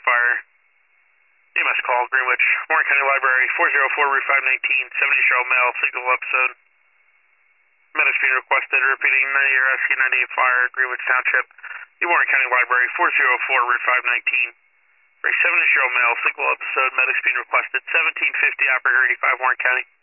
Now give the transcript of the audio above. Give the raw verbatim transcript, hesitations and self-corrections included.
Fire. E M S call, Greenwich, Warren County Library, four oh four, Route five nineteen, seventy-year-old male, signal episode. Medics being requested, repeating ninety-year S C ninety-eight Fire, Greenwich Township, the Warren County Library, four oh four, Route five nineteen. For a seventy-year-old male, signal episode, medics being requested, seventeen fifty, operator eighty-five, Warren County.